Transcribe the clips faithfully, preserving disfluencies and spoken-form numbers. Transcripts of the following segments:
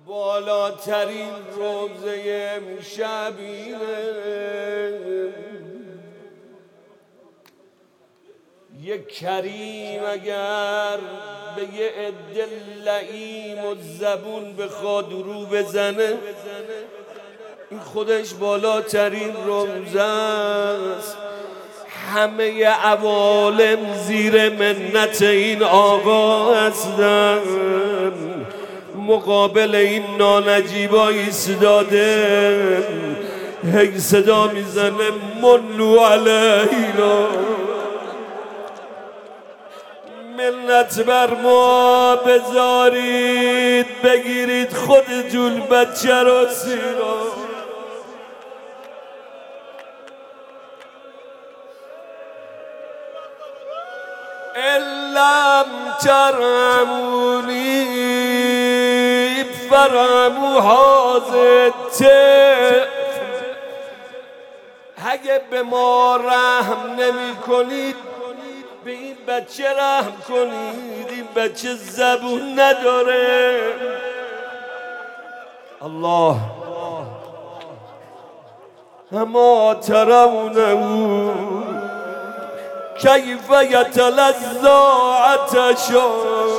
بالاترین روزه امشبینه، یک کریم اگر به یه عده لعیم و زبون بخواد رو بزنه، این خودش بالاترین روزه است. همه عوالم زیر منت این آقا هستن، مقابل این نانجیبا ایستاده، هی صدا میزنه منو علینا، منت بر ما بذارید، بگیرید خودتون بچه رو سینا. لم ترحمونی فرحموا هذا الطفل، اگه به ما رحم نمی کنید به این بچه رحم کنید، این بچه زبون نداره. الله اما ترونه کیف یتلذی عطشا،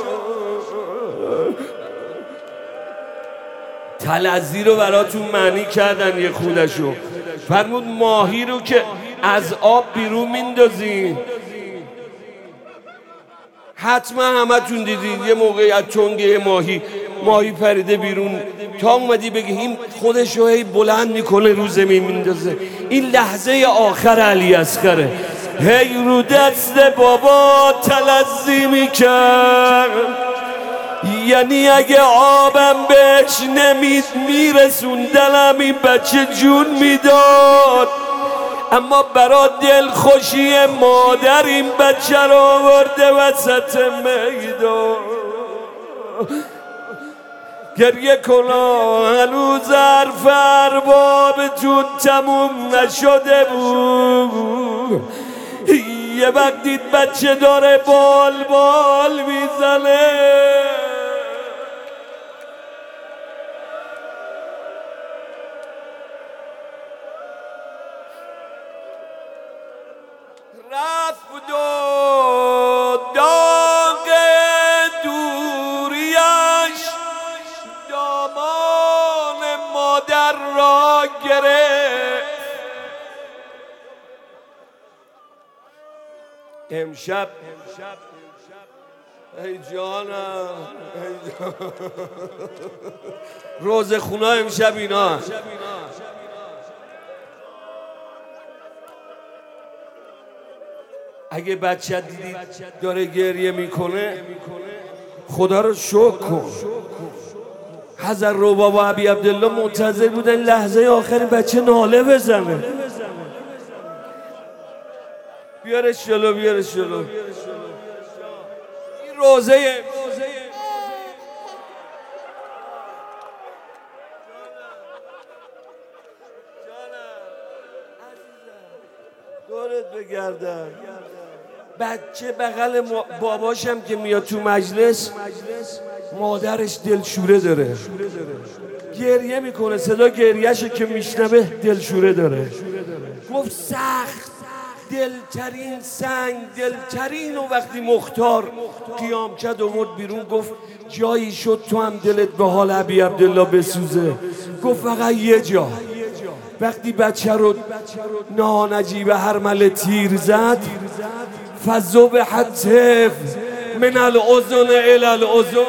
تلذی رو براتون معنی کردن یه خودشو. فرمود ماهی رو که از آب بیرون میندازین، حتما همتون دیدید یه موقعی از چنگه ماهی ماهی پریده بیرون، تا اومدی بگی این خودشو هی بلند میکنه رو زمین میندازه. این لحظه آخر علی اصغره، هی رو دست بابا تلذی میکرد، یعنی اگه آبم بهش نمید میرسون دلم این بچه جون میداد. اما برا دل خوشی مادر این بچه رو آورده وسط میدان. گریه کنا هنوز حرف اربابتون تموم نشده بود، یه وقت دید بچه داره بال بال میزنه، رفت و داغ دوریش دامان مادر را گرفت. امشب ای جانم ای جان. روزه خونا امشب اینا، اگه بچه دیدی داره گریه میکنه خدا رو شکر کن. حضرت رباب و ابی عبدالله منتظر بودن لحظه آخر بچه ناله بزنه. بیارش جلو بیارش جلو. این روزه دورت بگردم. بچه بغل باباشم که میاد تو مجلس، مادرش دلشوره داره، گریه میکنه، صدا گریهشو که میشنوه دلشوره داره. گفت سخت دلترین سنگ دلترین، و وقتی مختار قیام کرد و مرد بیرون گفت جایی شد تو هم دلت به حال ابی عبدالله بسوزه. گفت فقط یه جا، وقتی بچه رو نانجیب هرمله تیر زد، فذبح الطفل من الاذن الی الاذن.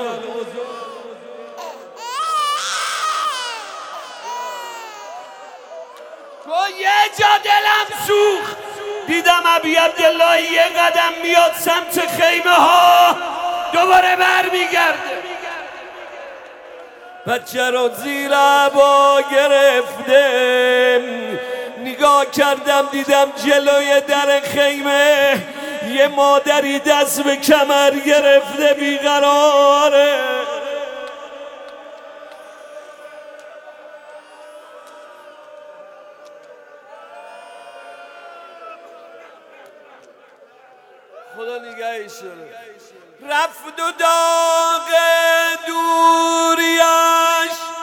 تو یه جا دلم سوخت، دیدم ابی عبدالله یه قدم میاد سمت خیمه ها، دوباره برمیگرده. بچه رو زیر عبا گرفته، نگاه کردم دیدم جلوی در خیمه یه مادری دست به کمر گرفته بیقراره. خدا نگهش داره. رفت و داغ دوریش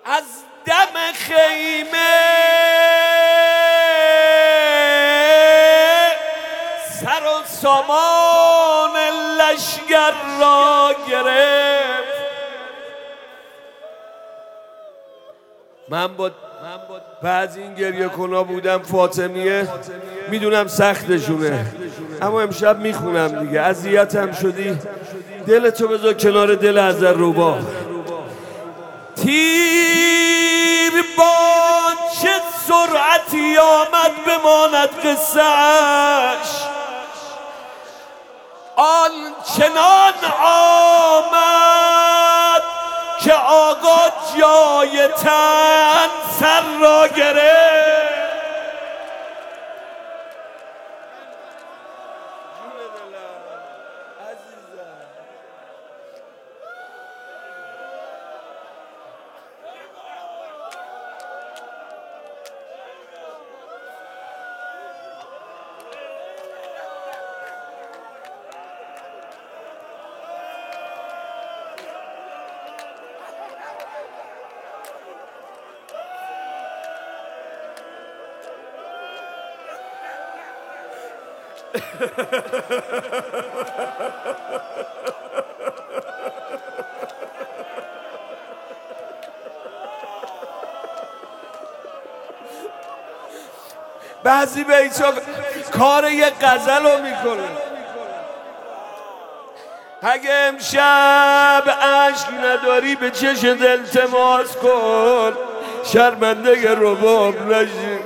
از دم خیمه سر و سامان لشگر را گرفت. من با بعضی این گریه کنا بودم فاطمیه، میدونم سختشونه، اما امشب میخونم دیگه. اذیتم شدی، دلتو بذار کنار دل عذرربا. تیر با چه سرعتی آمد بماند قصه‌اش، آنچنان آمد که آقا جای تن سر را گرفت. بعضی بیچا کار یه غزل رو میکنه. اگه امشب عشق نداری به چش دل تماس کن، شرمنده رباب نشی.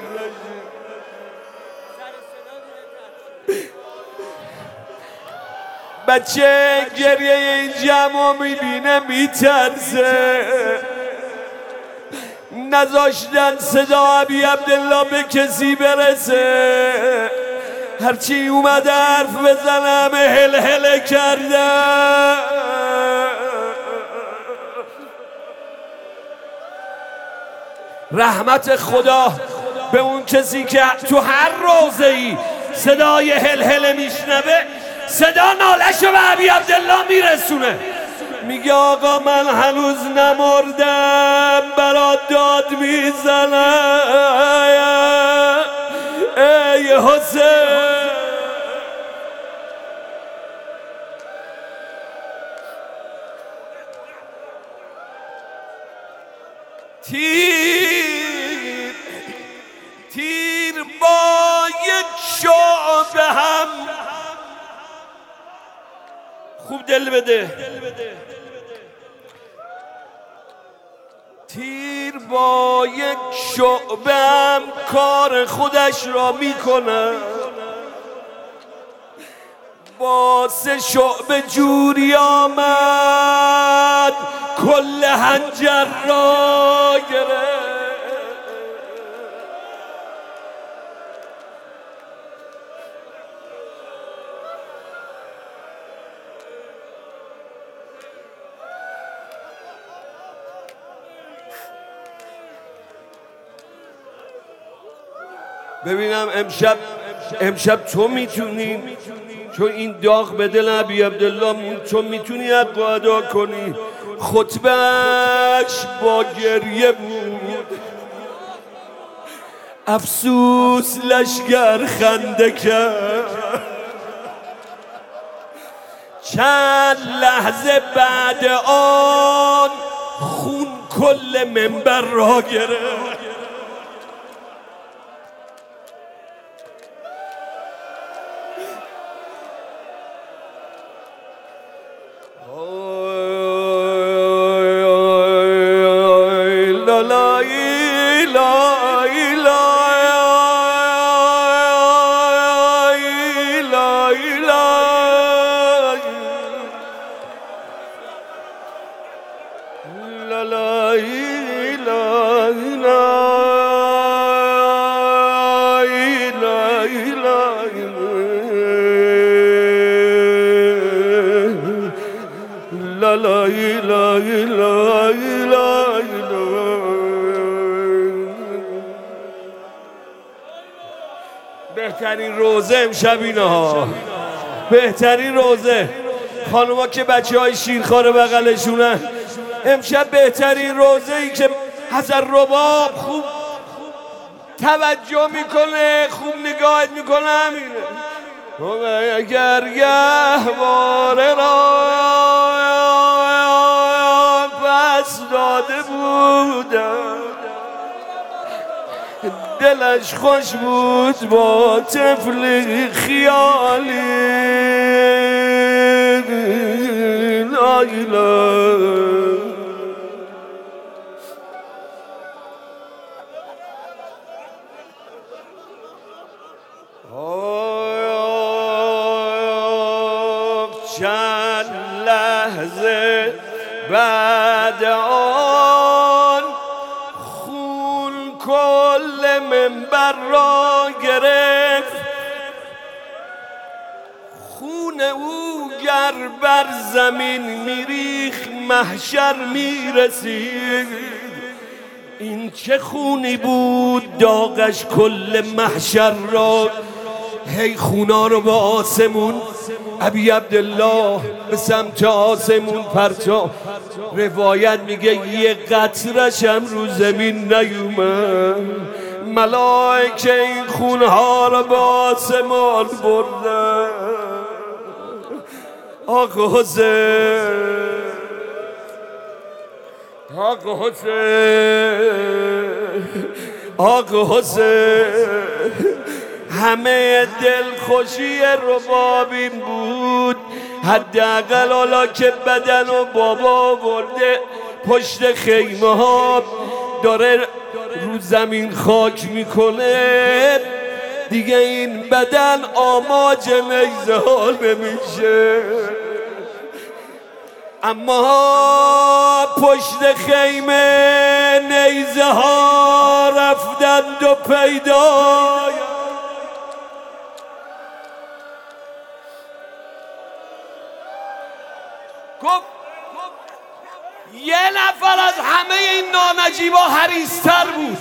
بچه گریه این جمع میبینه میترسه، نذاشتن صدا ابی عبدالله به کسی برسه. هرچی اومده حرف بزنم هل هل کرده. رحمت خدا به اون کسی که تو هر روزه‌ای صدای هل هل میشنوه، صدا نالشو به ابی عبدالله میرسونه. میگه آقا من هنوز نمردم، برات داد میزنم ای حسین. تیر تیر با یک شعبه هم، خوب دل بده، تیر با یک شعبه هم کار خودش را میکنه، با سه شعبه جوری آمد کل حنجر را گرفت. ببینم امشب امشب تو میتونی، چون این داغ به دل ابی عبدالله مون، چون میتونی حق ادا کنی. خطبهش با گریه بود، افسوس لشگر خنده کرد. چند لحظه بعد آن خون کل منبر را گرفت. بهترین روزه امشب اینه ها، بهترین روزه. خانوما که بچه های شیرخوار بغلشونن، امشب بهترین روزه ای که حسن رباب خوب توجه میکنه، خوب نگاهت میکنه. همینه اگر گهواره را پس داده بودم، دلش خوش بود با طفل خیالی. لالا چند لحظه بعد آن خون کل منبر را گرفت. خون او گر بر زمین میریخ محشر میرسید. این چه خونی بود داغش کل محشر را. هی خونا رو به آسمون ابی عبدالله به سمت آسمون پرتاب. روایت میگه یه قطرش هم رو زمین نیومد. ملائکه این خونها رو به آسمان بردن. آقا حسین، آقا حسین، آقا حسین. همه دلخوشی ربابین بود، حداقل حالا که بدن و بابا برده پشت خیمه ها داره رو زمین خاک میکنه، دیگه این بدن آماج نیزه ها نمیشه. اما پشت خیمه نیزه ها رفتند و پیدا. گفت یه نفر از همه این نانجیبا حریص‌تر بود.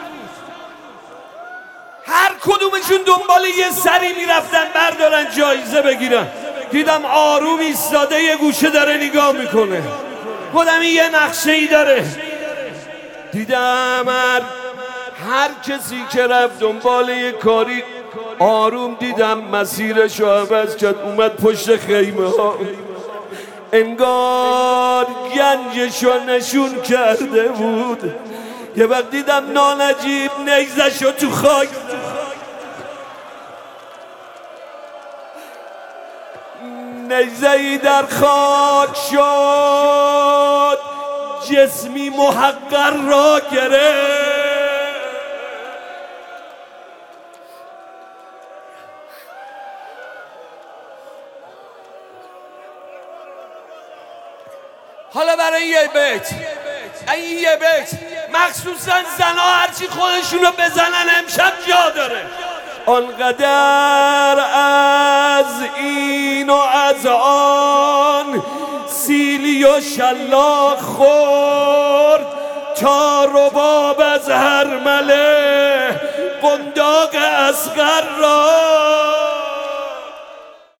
هر کدومشون دنبال یه سری میرفتن بردارن جایزه بگیرن. دیدم آروم ایستاده یه گوشه داره نگاه میکنه. خودم این یه نقشه ای داره. دیدم هر, هر کسی که رفت دنبال یه کاری آروم دیدم مسیرشو عوض کرد، اومد پشت خیمه ها. انگار گنجشو نشون کرده بود. یه وقت دیدم نانجیب نیزشو تو خاک، نیزه‌ای در خاک شد، جسمی محقر را گرفت. حالا برای یه بیت، این یه بیت مخصوصا زنا هرچی خودشونو بزنن امشب جا داره. آنقدر از این و از آن سیلی و شلاق خورد تا رباب از هرمله قنداق اصغر را